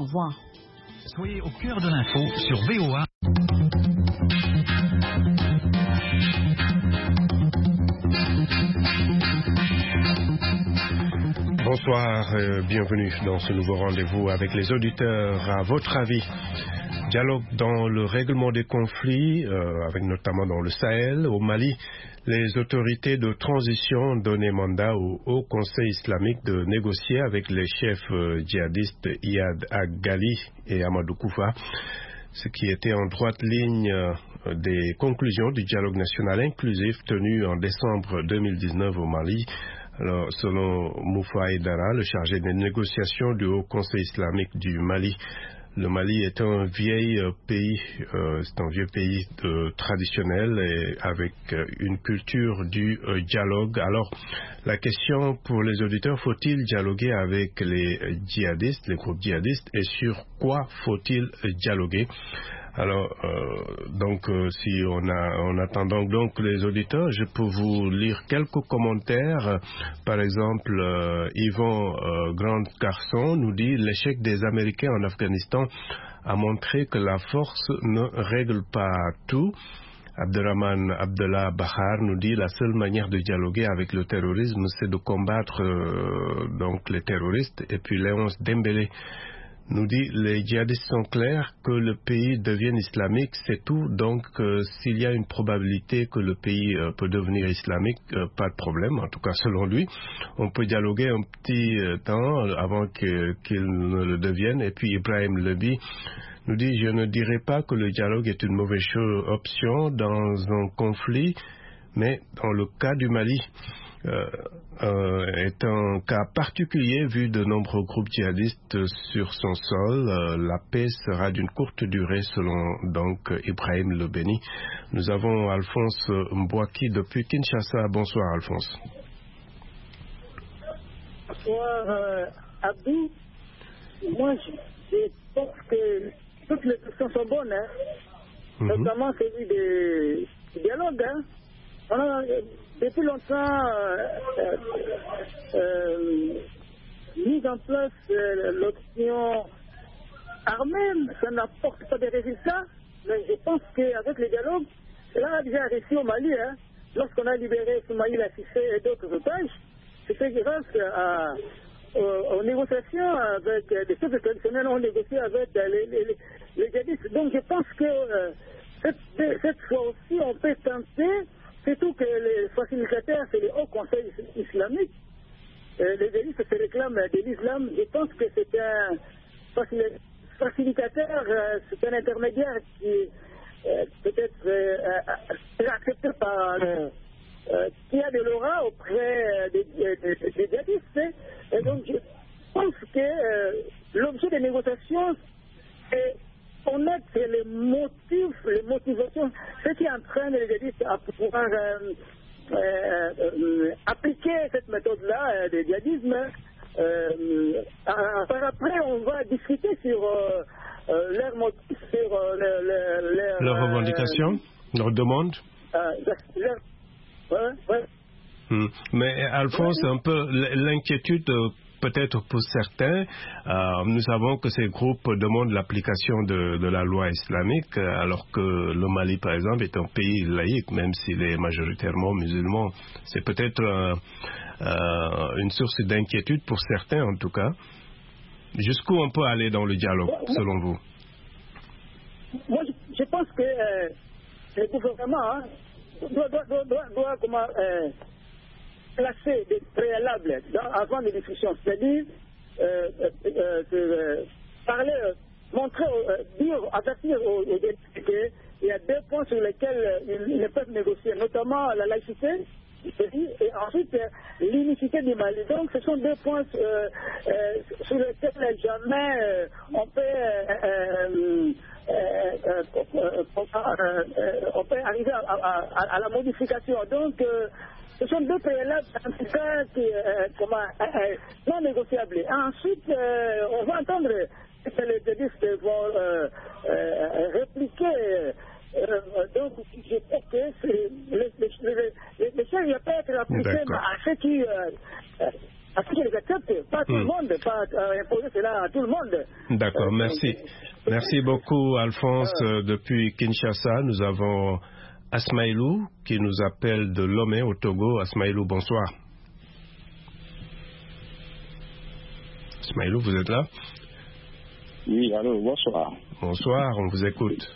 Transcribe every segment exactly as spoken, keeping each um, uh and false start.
revoir. Soyez au cœur de l'info sur V O A. Bonsoir, euh, bienvenue dans ce nouveau rendez-vous avec les auditeurs. À votre avis, dialogue dans le règlement des conflits, euh, avec notamment dans le Sahel, au Mali, les autorités de transition ont donné mandat au Haut Conseil islamique de négocier avec les chefs euh, djihadistes Iyad Ag-Ghali et Amadou Koufa, ce qui était en droite ligne euh, des conclusions du dialogue national inclusif tenu en décembre deux mille dix-neuf au Mali. Alors, selon Moufa Aidara, le chargé des négociations du Haut Conseil islamique du Mali, le Mali est un vieil pays, euh, c'est un vieux pays de, traditionnel et avec euh, une culture du euh, dialogue. Alors, la question pour les auditeurs, faut-il dialoguer avec les djihadistes, les groupes djihadistes, et sur quoi faut-il dialoguer? Alors, euh, donc, euh, si on, a, on attend donc, donc les auditeurs, je peux vous lire quelques commentaires. Par exemple, euh, Yvon euh, Grand Garçon nous dit « L'échec des Américains en Afghanistan a montré que la force ne règle pas tout ». Abderrahman Abdallah Bahar nous dit « La seule manière de dialoguer avec le terrorisme, c'est de combattre euh, donc les terroristes ». Et puis Léonce Dembélé nous dit les djihadistes sont clairs que le pays devienne islamique, c'est tout. Donc, euh, s'il y a une probabilité que le pays euh, peut devenir islamique, euh, pas de problème. En tout cas, selon lui, on peut dialoguer un petit euh, temps avant que, qu'il ne le devienne. Et puis, Ibrahim Lebi nous dit je ne dirais pas que le dialogue est une mauvaise chose, option dans un conflit, mais dans le cas du Mali. Euh, euh, est un cas particulier vu de nombreux groupes djihadistes sur son sol. Euh, la paix sera d'une courte durée selon donc Ibrahim Lebeni. Nous avons Alphonse Mbouaki depuis Kinshasa. Bonsoir Alphonse. Bonsoir euh, Abdou. Moi je, je pense que toutes les questions sont bonnes, hein. Mm-hmm. Notamment celui de, du dialogue. Hein. On a, depuis longtemps euh, euh, euh, mis en place euh, l'option armée, ça n'apporte pas de résultats, mais je pense qu'avec le dialogue, cela a déjà réussi au Mali. Hein. Lorsqu'on a libéré Soumaïla Cissé et d'autres otages, c'était grâce à, aux, aux négociations avec des chefs traditionnels, ont négocié avec les, les, les, les djihadistes. Donc je pense que euh, cette, cette fois aussi, on peut tenter. Surtout que les facilitateurs, c'est le Haut Conseil islamique. Euh, les djihadistes se réclament de l'islam. Je pense que c'est un facilitateur, euh, c'est un intermédiaire qui euh, peut-être euh, euh, accepté par euh, euh, qui a de l'aura auprès des, des, des, des djihadistes. Et donc je pense que euh, l'objet des négociations est connaître les motifs, les motivations, ce qui entraîne les djihadistes à pouvoir euh, euh, euh, appliquer cette méthode-là euh, de djihadisme. Euh, par après, on va discuter sur euh, euh, leurs motifs, sur euh, leurs leur, leur revendications, euh, leurs demandes. Euh, leur, ouais, ouais. Hmm. Mais Alphonse, ouais. un peu l'inquiétude. Euh, Peut-être pour certains, euh, nous savons que ces groupes demandent l'application de, de la loi islamique, alors que le Mali, par exemple, est un pays laïque, même s'il est majoritairement musulman. C'est peut-être euh, euh, une source d'inquiétude pour certains, en tout cas. Jusqu'où on peut aller dans le dialogue, selon vous? Moi, je, je pense que euh, le gouvernement hein, doit, doit, doit, doit, doit comment, euh, placer des préalables dans, avant les discussions, c'est-à-dire euh, euh, euh, parler, euh, montrer, euh, dire, avertir aux, aux députés qu'il y a deux points sur lesquels euh, ils, ils peuvent négocier, notamment la laïcité et ensuite euh, l'unicité du Mali. Donc ce sont deux points euh, euh, sur lesquels jamais euh, on peut euh, euh, euh, euh, euh, euh, on peut arriver à, à, à, à la modification. Donc euh, ce sont deux préalables, en tout cas, qui, euh, comment, euh, euh, non négociables. Ensuite, euh, on va entendre que les djihadistes vont euh, euh, répliquer. Euh, donc, je pense que les choses ne peuvent être appliquées à ceux qui, euh, à ceux qui les accepte, pas tout hmm. le monde, pas euh, imposer cela à tout le monde. D'accord, Euh, merci. Merci beaucoup, Alphonse. Euh, Depuis Kinshasa, nous avons Asmaïlou qui nous appelle de Lomé au Togo. Asmaïlou, bonsoir. Asmaïlou, vous êtes là? Oui, allô, bonsoir. Bonsoir, on vous écoute.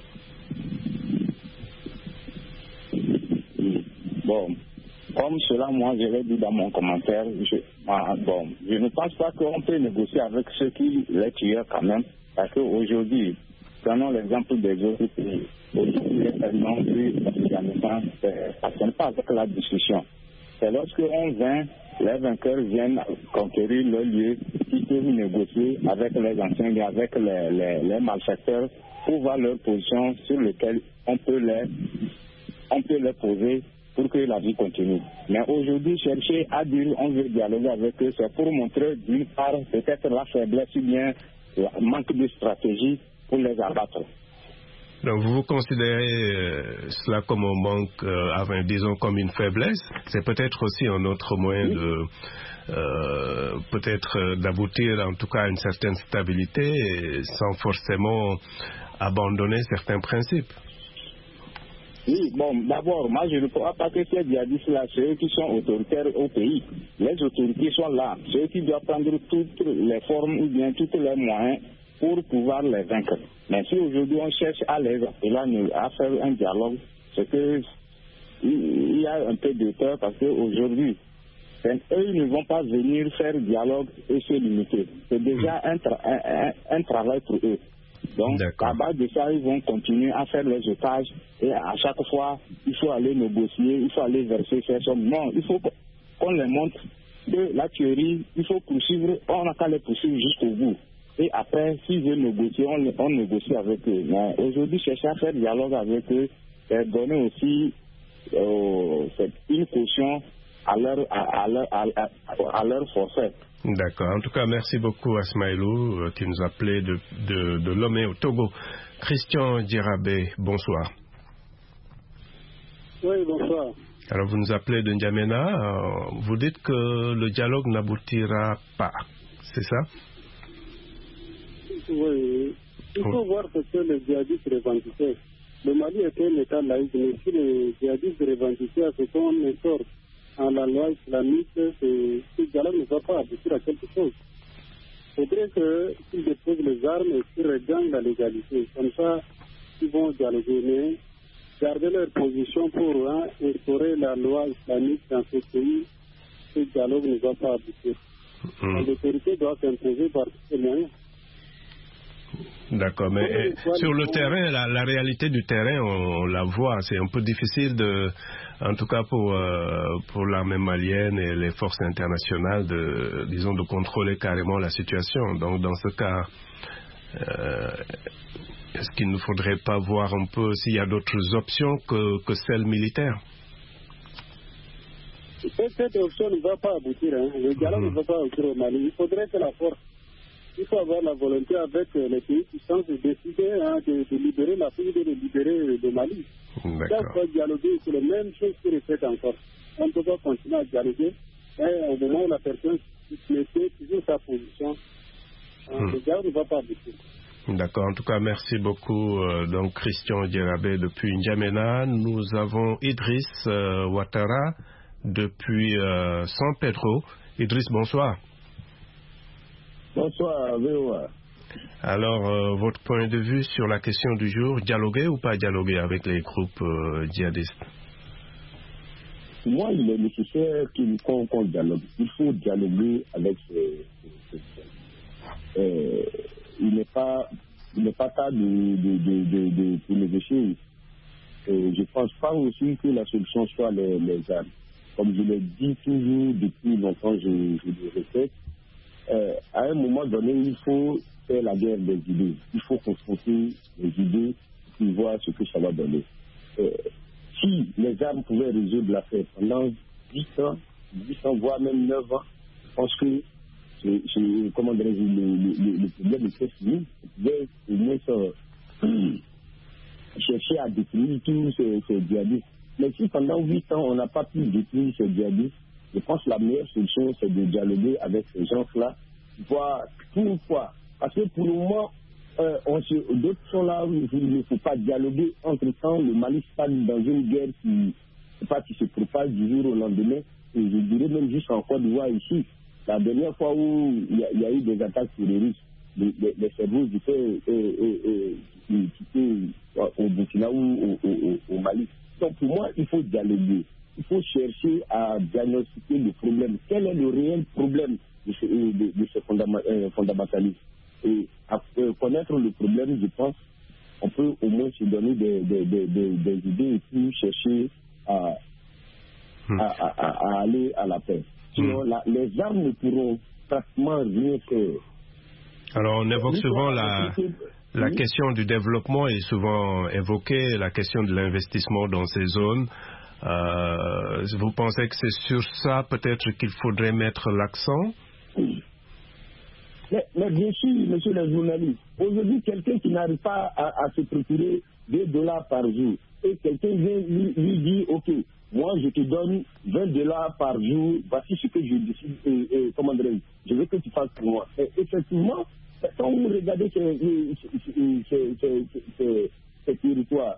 Bon, comme cela, moi, je l'ai dit dans mon commentaire, je, ah, bon, je ne pense pas qu'on peut négocier avec ceux qui les tuent quand même, parce qu'aujourd'hui, prenons l'exemple des autres pays. Aujourd'hui, les événements de l'Afghanistan, ça ne pas avec la discussion. C'est lorsqu'on vient, les vainqueurs viennent conquérir le lieu, qui peuvent négocier avec les anciens et avec les, les, les malfaiteurs pour voir leur position sur laquelle on peut les, on peut les poser pour que la vie continue. Mais aujourd'hui, chercher à dire on veut dialoguer avec eux, c'est pour montrer d'une part peut-être la faiblesse ou bien le manque de stratégie pour les abattre. Donc vous considérez euh, cela comme un manque, euh, enfin, disons comme une faiblesse. C'est peut-être aussi un autre moyen oui. de euh, peut-être euh, d'aboutir en tout cas à une certaine stabilité et sans forcément abandonner certains principes. Oui, bon, d'abord, moi je ne crois pas que ces djihadistes-là, c'est eux qui sont autoritaires au pays. Les autorités sont là, c'est eux qui doivent prendre toutes les formes ou bien tous les moyens pour pouvoir les vaincre. Mais si aujourd'hui on cherche à les appeler à faire un dialogue, c'est que il y a un peu de peur parce qu'aujourd'hui, eux ne vont pas venir faire dialogue et se limiter. C'est déjà un, tra un, un, un travail pour eux. Donc, à base de ça, ils vont continuer à faire les otages et à chaque fois, il faut aller négocier, il faut aller verser ces sommes. Non, il faut qu'on les montre que la théorie, il faut poursuivre, on n'a qu'à les poursuivre jusqu'au bout. Et après, s'ils veulent négocier, on, on négocie avec eux. Mais aujourd'hui, chercher à faire dialogue avec eux, c'est donner aussi euh, une caution à leur, à, à leur, à, à, à leur forfait. D'accord. En tout cas, merci beaucoup Asmaïlou euh, qui nous appelait de, de, de Lomé au Togo. Christian Djerabé, bonsoir. Oui, bonsoir. Alors, vous nous appelez de N'Djamena. Euh, vous dites que le dialogue n'aboutira pas. C'est ça? Oui. Il faut oh. voir ce que les djihadistes revendiquaient. Le Mali était un État laïque, mais si les djihadistes revendiquaient à ce qu'on instaure en la loi islamique, ce dialogue ne va pas aboutir à quelque chose. Il faudrait qu'ils déposent les armes et qu'ils regagnent la légalité. Comme ça, ils vont dialoguer, mais garder leur position pour hein, instaurer la loi islamique dans ce pays, ce dialogue ne va pas aboutir. Mmh. L'autorité doit s'imposer par tous les moyens. D'accord, mais euh, sur le terrain, la, la réalité du terrain, on, on la voit. C'est un peu difficile, de, en tout cas pour, euh, pour l'armée malienne et les forces internationales, de, disons, de contrôler carrément la situation. Donc, dans ce cas, euh, est-ce qu'il ne faudrait pas voir un peu s'il y a d'autres options que, que celles militaires? Cette option ne va pas aboutir. Hein. Le dialogue mmh. ne va pas aboutir au Mali. Il faudrait que la force. Il faut avoir la volonté avec les pays puissants de décider hein, de, de libérer la pays, de libérer le Mali. Chaque fois dialoguer, c'est la même chose qui répète encore. On ne peut pas continuer à dialoguer. Et au moment où la personne mettait toujours sa position, hein, hmm. le dialogue ne va pas aboutir. D'accord. En tout cas, merci beaucoup. Euh, donc, Christian Djerabé depuis N'Djamena. Nous avons Idriss euh, Ouattara depuis euh, San Pedro. Idriss, bonsoir. Bonsoir, V O A. Alors, euh, votre point de vue sur la question du jour, dialoguer ou pas dialoguer avec les groupes euh, djihadistes? Moi, il est nécessaire qu'on qu dialogue. Il faut dialoguer avec ces, ces, ces euh, il n'est pas, il n'est pas cas de, de, de, de, de, de négocier. Euh, je ne pense pas aussi que la solution soit les, les armes. Comme je l'ai dit toujours depuis longtemps, je, je le répète. Euh, à un moment donné, il faut faire la guerre des idées. Il faut confronter les idées pour voir ce que ça va donner. Euh, si les armes pouvaient résoudre l'affaire pendant dix ans, dix ans, voire même neuf ans, je pense que c'est, c'est, comment dire, le, le, le problème était fini. On pouvait au moins euh, chercher à détruire tous ces, ces djihadistes. Mais si pendant huit ans, on n'a pas pu détruire ces djihadistes, je pense que la meilleure solution, c'est de dialoguer avec ces gens-là, voir une fois. Parce que pour le moment, euh, d'autres sont là où il ne faut pas dialoguer. Entre-temps, le Mali está dans une guerre qui, pas, qui se propage du jour au lendemain. Et je dirais même juste en Côte d'Ivoire ici, la dernière fois où il y, y a eu des attaques terroristes, les, les, les cerveaux du fait au Burkina ou au, au, au Mali. Donc pour moi, il faut dialoguer. Il faut chercher à diagnostiquer le problème. Quel est le réel problème de ce, de, de ce fondamentalisme? Et à euh, connaître le problème, je pense, on peut au moins se donner des, des, des, des, des idées et puis chercher à, hmm. à, à, à aller à la paix. Sinon, hmm. la, les armes ne pourront pratiquement rien faire. Alors, on évoque souvent la, la oui. question du développement est souvent évoquée, la question de l'investissement dans ces zones. Euh, vous pensez que c'est sur ça peut-être qu'il faudrait mettre l'accent? Oui. Mais, mais bien sûr, monsieur le journaliste, aujourd'hui, quelqu'un qui n'arrive pas à, à se procurer deux dollars par jour, et quelqu'un vient lui, lui dire, ok, moi je te donne vingt dollars par jour, voici ce que je décide, et, et, comment dire, je veux que tu fasses pour moi. Et effectivement, quand vous regardez ces, ces, ces, ces, ces territoires,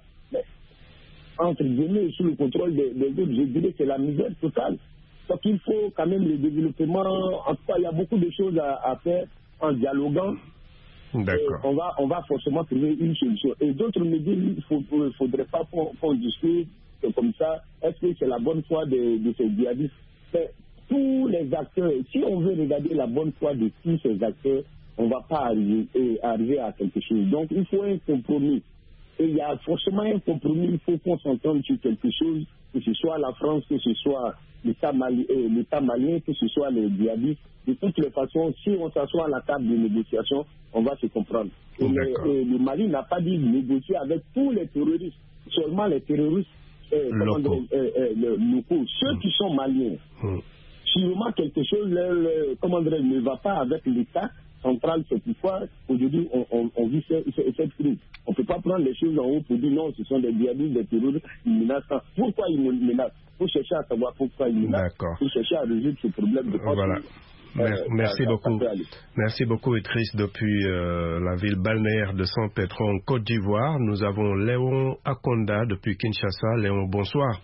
entre guillemets, sous le contrôle des, des autres, je dirais que c'est la misère totale. Donc il faut quand même le développement. En tout cas, il y a beaucoup de choses à, à faire en dialoguant. D'accord. On va, on va forcément trouver une solution. Et d'autres me disent qu'il ne faudrait pas qu'on, qu'on discute comme ça. Est-ce que c'est la bonne foi de, de ces djihadistes? Mais tous les acteurs, si on veut regarder la bonne foi de tous ces acteurs, on ne va pas arriver, arriver à quelque chose. Donc il faut un compromis. Et il y a forcément un compromis, il faut qu'on s'entende sur quelque chose, que ce soit la France, que ce soit l'État malien, euh, l'État malien, que ce soit les djihadistes. De toutes les façons, si on s'assoit à la table de négociation, on va se comprendre. Et le, et le Mali n'a pas dit négocier avec tous les terroristes, seulement les terroristes euh, locaux. Euh, euh, euh, locaux. Ceux mmh. qui sont maliens. Mmh. Sûrement quelque chose le, le, comment dire, ne va pas avec l'État central, c'est pourquoi aujourd'hui on, on, on vit cette, cette crise. On ne peut pas prendre les choses en haut pour dire non, ce sont des djihadistes, des terroristes, ils menacent. Pourquoi ils menacent? Il faut chercher à savoir pourquoi ils menacent. Il faut chercher à résoudre ce problème de voilà. Euh, Merci ça, beaucoup. Ça Merci beaucoup, Idriss, depuis euh, la ville balnéaire de San Pedro en Côte d'Ivoire. Nous avons Léon Akonda depuis Kinshasa. Léon, bonsoir.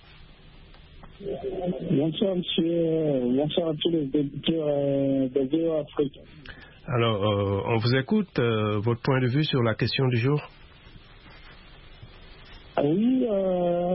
Bonsoir, monsieur. Bonsoir à tous les députés euh, de V O A Afrique. Alors, euh, on vous écoute. Euh, votre point de vue sur la question du jour? Ah oui, euh,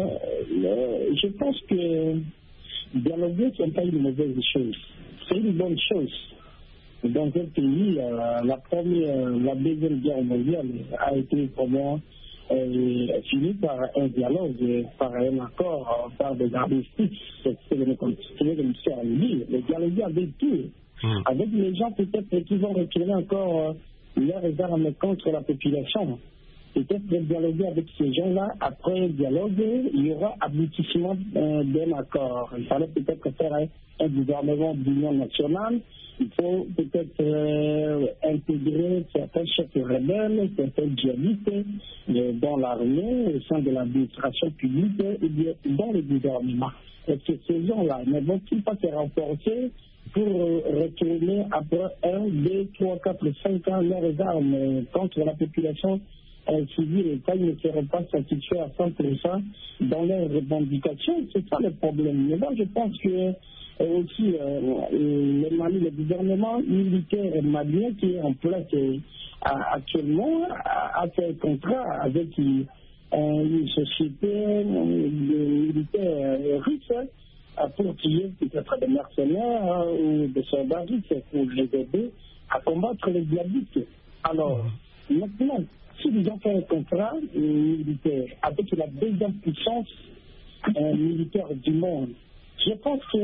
le, je pense que dialoguer, ce n'est pas une mauvaise chose. C'est une bonne chose. Dans un pays, euh, la première, la deuxième guerre mondiale a été comment euh, finie par un dialogue, par un accord, par des armistices. C'est ce que le monsieur a dit. Le dialogue avec tout. Mmh. Avec les gens peut-être qui vont retirer encore euh, leurs armes contre la population. Peut-être dialoguer avec ces gens-là, après un dialogue, il y aura aboutissement euh, d'un accord. Il fallait peut-être faire un, un gouvernement d'union nationale. Il faut peut-être euh, intégrer certains chefs rebelles, certains djihadistes euh, dans l'armée, au sein de l'administration publique et bien dans le gouvernement. Est-ce que ces gens-là ne vont-ils pas se renforcer pour euh, retourner après un, deux, trois, quatre, cinq ans leurs armes contre la population euh, civile et quand ils ne seront pas satisfaits à cent pour cent dans leurs revendications? C'est ça le problème. Mais moi, je pense que euh, aussi euh, le Mali, le gouvernement militaire malien qui est en place euh, actuellement a, a fait un contrat avec euh, une société euh, militaire russe pour tuer peut-être des mercenaires euh, ou des soldats russes pour les aider à combattre les djihadistes. Alors, mmh. maintenant, si nous avons fait un contrat euh, militaire avec la deuxième puissance euh, militaire du monde, je pense que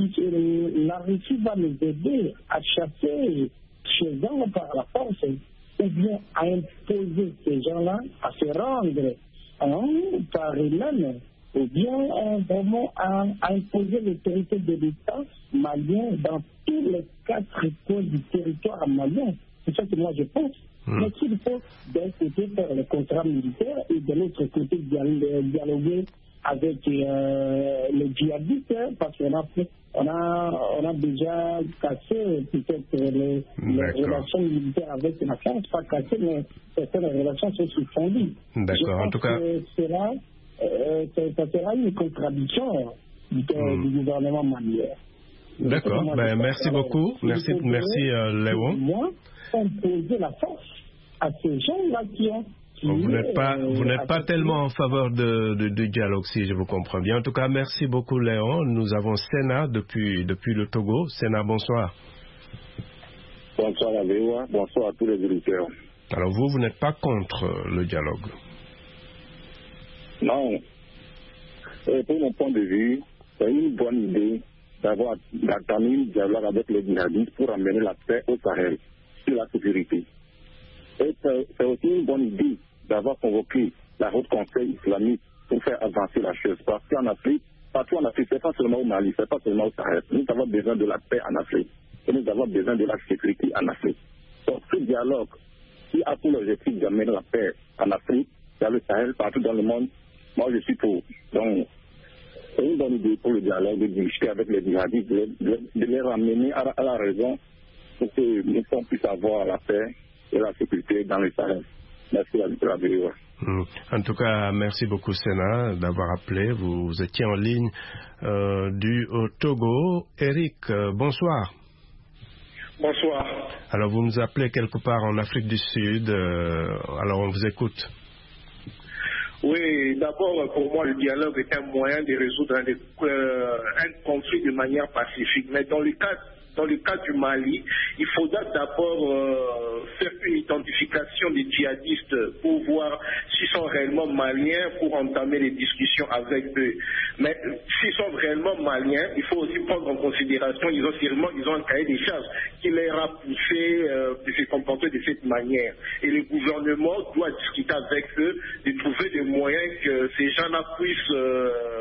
euh, la Russie va nous aider à chasser ces gens par la force ou bien à imposer ces gens-là à se rendre hein, par eux-mêmes ou bien euh, vraiment à, à imposer l'autorité de l'État malien dans tous les quatre coins du territoire malien. C'est ça que moi je pense. Mmh. Mais s'il faut d'un côté faire le contrat militaire et de l'autre côté dialoguer avec euh, les djihadistes, parce qu'on a fait on a, on a déjà cassé peut-être les, les relations militaires avec la France, pas cassé, mais certaines relations se sont fondues. D'accord, en tout cas. Que cela, euh, ça sera une contradiction du, hmm. du gouvernement malien. D'accord, ben, merci beaucoup, merci, merci euh, Léon. Moi, imposer la force à ces gens-là qui ont. Bon, vous n'êtes pas, vous n'êtes pas tellement en faveur de, de, de dialogue, si je vous comprends bien. En tout cas, merci beaucoup, Léon. Nous avons Sénat depuis, depuis le Togo. Sénat, bonsoir. Bonsoir à V O A, bonsoir à tous les auditeurs. Alors vous, vous n'êtes pas contre le dialogue? Non. Et pour mon point de vue, c'est une bonne idée d'avoir d'entamer un dialogue avec les djihadistes pour amener la paix au Sahel et la sécurité. Et c'est aussi une bonne idée d'avoir convoqué la Haute Conseil islamique pour faire avancer la chose. Parce qu'en Afrique, partout en Afrique, ce n'est pas seulement au Mali, ce n'est pas seulement au Sahel. Nous avons besoin de la paix en Afrique. Et nous avons besoin de la sécurité en Afrique. Donc ce dialogue qui a pour l'objectif d'amener la paix en Afrique, dans le Sahel, partout dans le monde, moi je suis pour. Donc c'est une bonne idée pour le dialogue de discuter avec les djihadistes, de, de, de les ramener à, à la raison pour que nous puissions avoir la paix et la sécurité dans le Sahel. Merci à la V O A. En tout cas, merci beaucoup Sénat d'avoir appelé. Vous étiez en ligne euh, du au Togo. Eric, euh, bonsoir. Bonsoir. Alors vous nous appelez quelque part en Afrique du Sud. Euh, alors on vous écoute. Oui, d'abord, pour moi, le dialogue est un moyen de résoudre un, euh, un conflit de manière pacifique. Mais dans le cas, dans le cas du Mali, il faudra d'abord euh, faire une identification des djihadistes pour voir s'ils sont réellement maliens pour entamer les discussions avec eux. Mais s'ils sont réellement maliens, il faut aussi prendre en considération, ils ont sûrement ils ont un cahier des charges qui les a poussés euh, de se comporter de cette manière. Et le gouvernement doit discuter avec eux de trouver des moyens que ces gens-là puissent euh,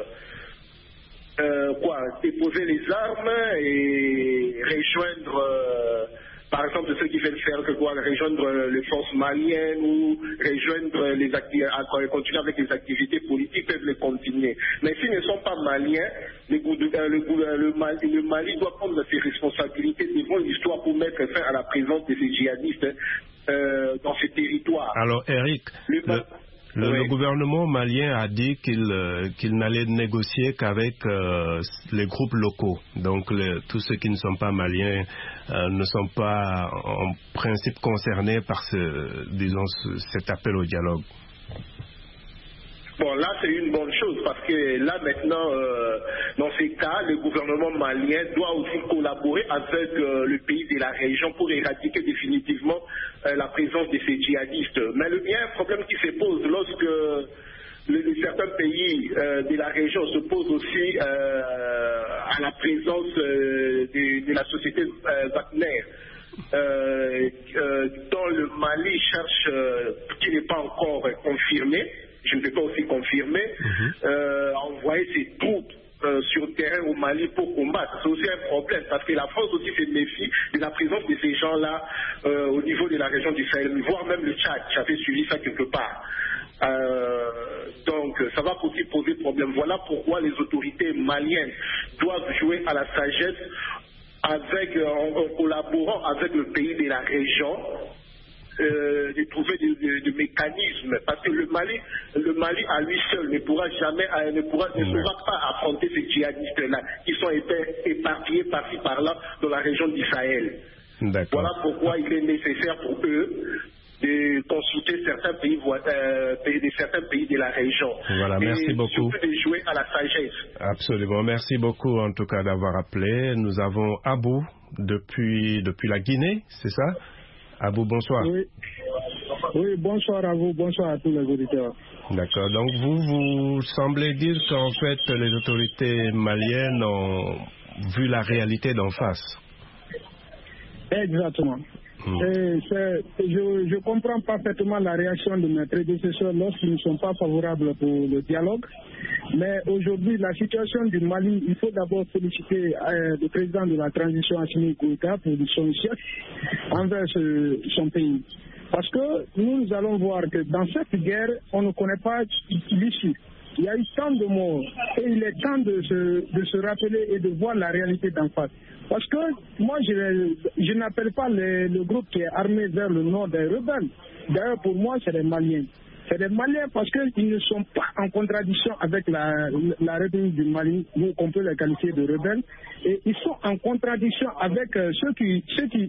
euh, quoi, déposer les armes et rejoindre, euh, par exemple, ceux qui veulent faire que quoi, rejoindre les forces maliennes ou rejoindre les activités, continuer avec les activités politiques, peuvent les continuer. Mais s'ils ne sont pas maliens, le, le, le, le, Mali, le Mali doit prendre ses responsabilités devant l'histoire pour mettre fin à la présence de ces djihadistes euh, dans ces territoires. Alors, Eric, le, le, le, oui. le gouvernement malien a dit qu'il euh, qu'il n'allait négocier qu'avec euh, les groupes locaux. Donc, le, tous ceux qui ne sont pas maliens euh, ne sont pas en principe concernés par ce, disons, ce, cet appel au dialogue. Bon, là, c'est une bonne chose parce que là, maintenant, euh, dans ces cas, le gouvernement malien doit aussi collaborer avec euh, le pays de la région pour éradiquer définitivement euh, la présence de ces djihadistes. Mais il y a un problème qui se pose lorsque le, le, certains pays euh, de la région se posent aussi euh, à la présence euh, de, de la société euh, Wagner. Euh, euh, dans le Mali cherche, euh, qui n'est pas encore euh, confirmé, je ne peux pas aussi confirmer, mm-hmm. euh, envoyer ses troupes euh, sur le terrain au Mali pour combattre. C'est aussi un problème parce que la France aussi se méfie de la présence de ces gens-là euh, au niveau de la région du Sahel, voire même le Tchad. J'avais suivi ça quelque part. Euh, donc ça va aussi poser problème. Voilà pourquoi les autorités maliennes doivent jouer à la sagesse avec, en, en collaborant avec le pays de la région. Euh, de trouver des, des, des mécanismes parce que le Mali, le Mali à lui seul ne pourra jamais, euh, ne pourra, ne pourra pas affronter ces djihadistes-là qui sont éparpillés par-ci par-là dans la région du Sahel. Voilà pourquoi il est nécessaire pour eux de consulter certains pays, euh, de certains pays de la région. Voilà, merci et beaucoup. Surtout de jouer à la sagesse. Absolument, merci beaucoup en tout cas d'avoir appelé. Nous avons Abou depuis depuis la Guinée, c'est ça? Abou, bonsoir. Oui. oui, bonsoir à vous, bonsoir à tous les auditeurs. D'accord, donc vous, vous semblez dire qu'en fait les autorités maliennes ont vu la réalité d'en face. Exactement. Hmm. Et je, je comprends parfaitement la réaction de mes prédécesseurs lorsqu'ils ne sont pas favorables pour le dialogue. Mais aujourd'hui, la situation du Mali, il faut d'abord féliciter euh, le président de la transition, Assimi Goïta, pour son chef envers ce, son pays. Parce que nous allons voir que dans cette guerre, on ne connaît pas l'issue. Il y a eu tant de morts et il est temps de se, de se rappeler et de voir la réalité d'en face. Parce que moi, je, je n'appelle pas les, le groupe qui est armé vers le nord des rebelles. D'ailleurs, pour moi, c'est les Maliens. C'est des Maliens parce qu'ils ne sont pas en contradiction avec la, la République du Mali, où on peut les qualifier de rebelles, et ils sont en contradiction avec euh, ceux qui, ceux qui,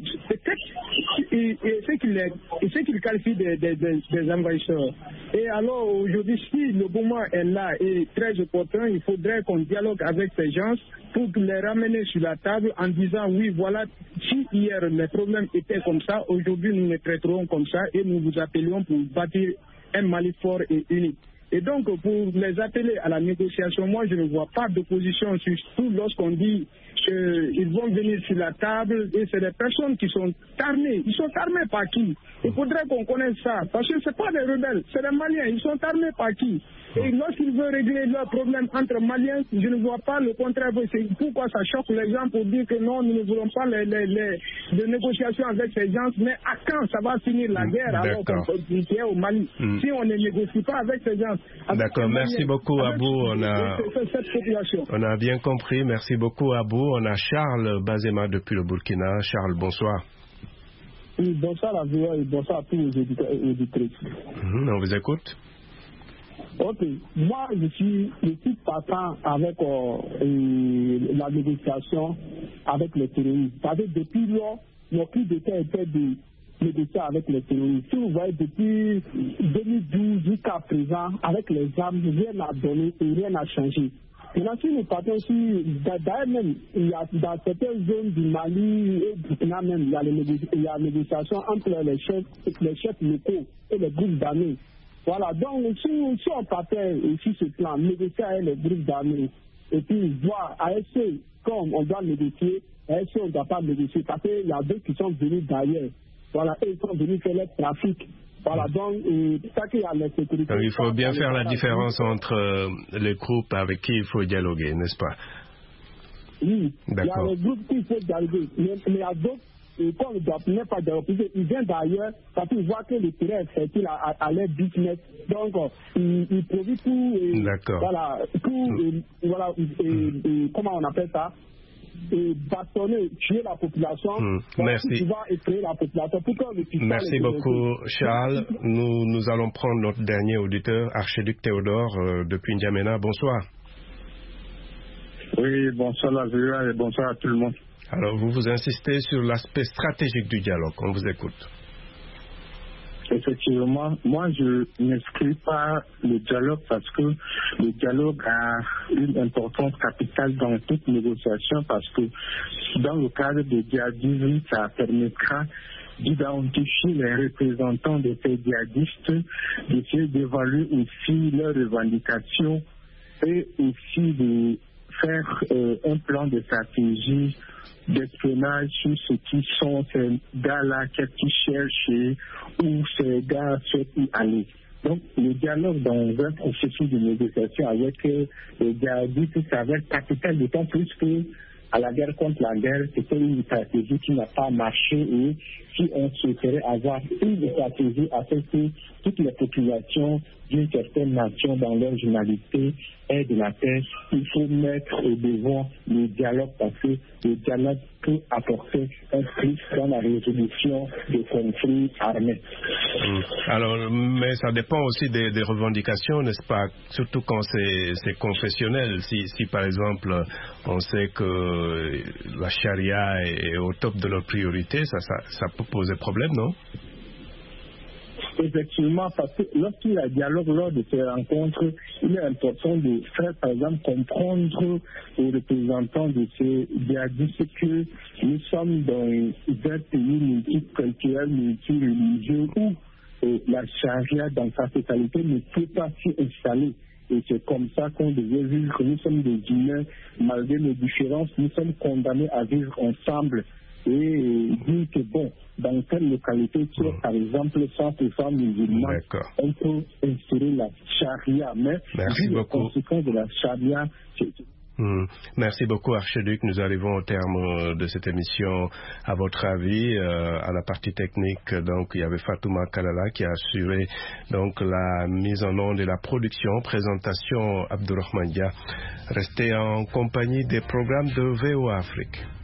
et, et ceux qui les, et ceux qui les qualifient des, des, des, des envahisseurs. Et alors aujourd'hui, si le moment est là et très opportun, il faudrait qu'on dialogue avec ces gens pour les ramener sur la table en disant oui, voilà, si hier les problèmes étaient comme ça, aujourd'hui nous les traiterons comme ça et nous vous appelions pour bâtir un Mali fort et unique. Et donc, pour les appeler à la négociation, moi, je ne vois pas d'opposition, surtout lorsqu'on dit qu'ils vont venir sur la table et c'est des personnes qui sont armées. Ils sont armés par qui? Il faudrait qu'on connaisse ça, parce que ce n'est pas des rebelles, c'est des Maliens. Ils sont armés par qui? Et lorsqu'ils veulent régler leurs problèmes entre Maliens, je ne vois pas le contraire. C'est pourquoi ça choque les gens pour dire que non, nous ne voulons pas les, les, les, de négociations avec ces gens. Mais à quand ça va finir la guerre alors qu'on est au Mali? Mm. Si on ne négocie pas avec ces gens. D'accord, merci beaucoup Abou. On a, on a bien compris. Merci beaucoup Abou. On a Charles Bazema depuis le Burkina. Charles, bonsoir. Oui, bonsoir à vous et bonsoir à tous les éditeurs et éditrices. Mmh, on vous écoute. Ok, moi je suis, je suis partant avec euh, la négociation avec les terroristes. Parce que depuis lors, mon cri d'État était de négocier avec les terroristes. Si vous voyez, depuis deux mille douze jusqu'à présent, avec les armes, rien n'a donné et rien n'a changé. Maintenant, si nous partons sur, d'ailleurs même, il y a dans certaines zones du Mali et du Burkina même, il y a les négoci- il y a négociations entre les chefs, les chefs locaux et les groupes d'armées. Voilà, donc si, si on partait sur ce plan, négocier avec les groupes d'armées, et puis voir à essayer, comme on doit négocier, à essayer on ne doit pas négocier, parce qu'il y a d'autres qui sont venus d'ailleurs. Voilà, et ils sont venus faire le trafic. Voilà, donc, c'est ça qu'il y a la sécurité. Donc, il faut bien faire la différence entre euh, les groupes avec qui il faut dialoguer, n'est-ce pas? Oui, il y a les groupes qui faut dialoguer, mais, mais il y a d'autres. Et quand on ne doit pas dialoguer, ils viennent d'ailleurs parce qu'ils voient que le terrain est fertile à, à, à leur business. Donc, ils, ils produisent tout. Et, voilà, tout. Et, voilà, et, et, comment on appelle ça? Et bâtonner, tuer la population. Mmh. Voilà, merci. Et créer la population pour qu'on ne merci beaucoup, Charles. Nous, nous allons prendre notre dernier auditeur, Archiduc Théodore, euh, depuis N'Djamena. Bonsoir. Oui, bonsoir la V A et bonsoir à tout le monde. Alors, vous vous insistez sur l'aspect stratégique du dialogue. On vous écoute. Effectivement, moi je n'inscris pas le dialogue parce que le dialogue a une importance capitale dans toute négociation parce que dans le cadre de djihadisme, ça permettra d'identifier les représentants de ces djihadistes, d'essayer d'évaluer aussi leurs revendications et aussi de faire euh, un plan de stratégie d'espionnage sur ce qui sont ces gars-là qui cherchent où ces gars souhaitent y aller. Donc, le dialogue dans un processus de négociation avec les djihadistes, ça va être capital, d'autant plus que à la guerre contre la guerre, c'était une stratégie qui n'a pas marché et si on souhaiterait avoir une stratégie afin que toutes les populations d'une certaine nation dans leur journalité aient de la paix, il faut mettre au devant le dialogue parce que le dialogue peut apporter un plus dans la résolution des conflits armés. Mmh. Alors, mais ça dépend aussi des, des revendications, n'est-ce pas? Surtout quand c'est, c'est confessionnel. Si, si par exemple on sait que la charia est au top de leur priorité, ça, ça, ça peut poser problème, non? Effectivement, parce que lorsqu'il y a dialogue lors de ces rencontres, il est important de faire, par exemple, comprendre aux représentants de ces djihadistes que nous sommes dans un pays multiculturel, multireligieux où euh, la charia dans sa totalité ne peut pas s'y installer. Et c'est comme ça qu'on devait vivre. Nous sommes des humains, malgré nos différences, nous sommes condamnés à vivre ensemble. Et dire que bon, dans telle localité, qui est par exemple cent pour cent musulman, on peut instaurer la charia. Mais Merci vu beaucoup. les conséquences de la charia, c'est... Mmh. Merci beaucoup, Archiduc. Nous arrivons au terme de cette émission. À votre avis, euh, à la partie technique, donc il y avait Fatouma Kalala qui a assuré donc la mise en onde et la production. Présentation Abdourahmane Dia. Restez en compagnie des programmes de V O A Afrique.